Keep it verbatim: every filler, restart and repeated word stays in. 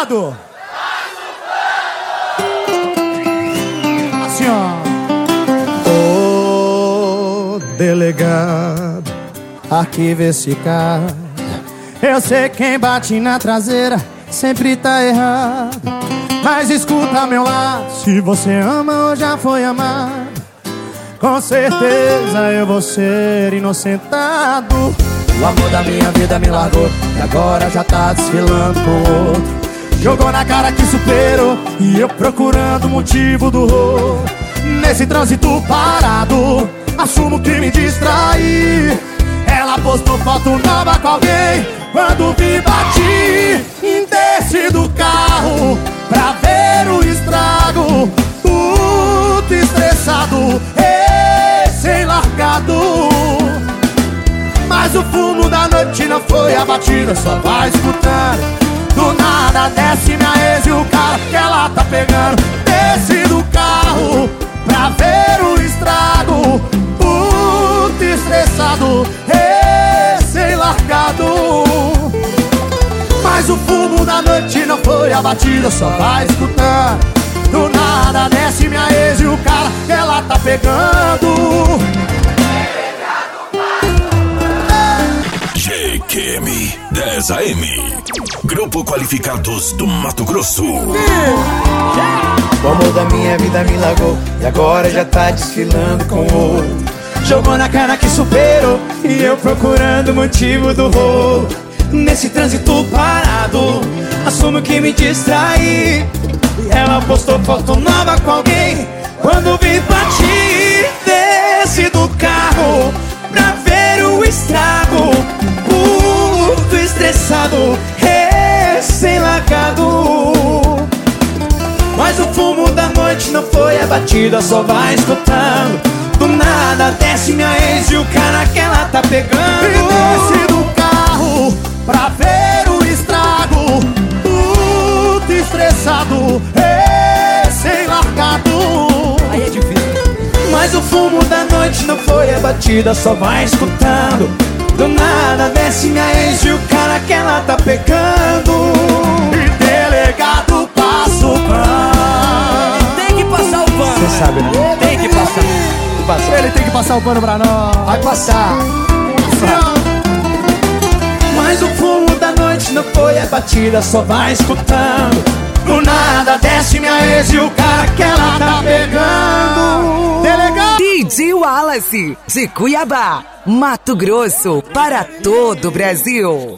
delegado. Assim, ó. Ô, delegado, arquiva esse caso. Eu sei quem bate na traseira sempre tá errado, mas escuta meu lado. Se você ama ou já foi amado, com certeza eu vou ser inocentado. O amor da minha vida me largou e agora já tá desfilando com outro. Jogou na cara que superou e eu procurando motivo do rolo. Nesse trânsito parado, assumo que me distraí. Ela postou foto nova com alguém. Quando vi, bati e desci do carro pra ver o estrago. Puto estressado, recém-largado. Mas o fumo da noite não foi abatido, só vai escutando. Do nada desce minha ex e o cara que ela tá pegando. Desce do carro pra ver o estrago. Puto estressado, recém-largado. Mas o fumo da noite não foi abatido, só vai escutando. Do nada desce minha ex e o cara que ela tá pegando. G Q M dez A M, Grupo Qualificados do Mato Grosso. O amor da minha vida me largou e agora já tá desfilando com outro. Jogou na cara que superou e eu procurando motivo do rolo. Nesse trânsito parado, assumo que me distraí. E ela postou foto nova com alguém. Quando vi, bati, desci do carro pra ver o estrago. Puto estressado, recém-largado. Mas o fumo da noite não foi abatido, só vai escutando. Do nada desce minha ex e o cara que ela tá pegando. E desce do carro pra ver o estrago. Puto estressado, recém-largado. Aí é difícil. Mas o fumo da noite não foi abatido, só vai escutando. Do nada desce minha ex e o cara que ela tá pegando. E delegado passa o pano. Tem que passar o pano. Você sabe, né? Tem que passar. Passar. Ele tem que passar o pano pra nós. Vai passar. Mas o fumo da noite não foi abatida, só vai escutando. Do nada desce minha ex e o cara que ela tá pegando. Delegado D J Wallace, de Cuiabá, Mato Grosso, para todo o Brasil.